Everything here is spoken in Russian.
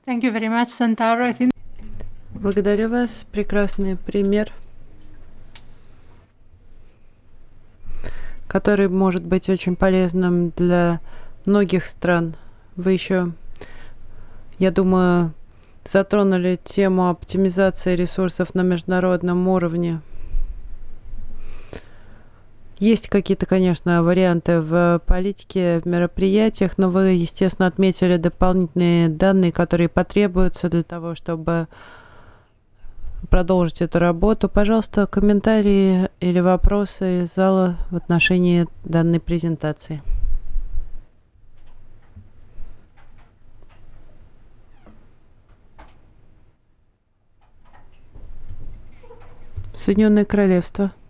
Thank you very much, Santaro. I think Благодарю вас. Прекрасный пример, который может быть очень полезным для многих стран. Вы еще, я думаю, затронули тему оптимизации ресурсов на международном уровне. Есть какие-то, конечно, варианты в политике, в мероприятиях, но вы, естественно, отметили дополнительные данные, которые потребуются для того, чтобы продолжить эту работу. Пожалуйста, комментарии или вопросы из зала в отношении данной презентации. Соединенное Королевство.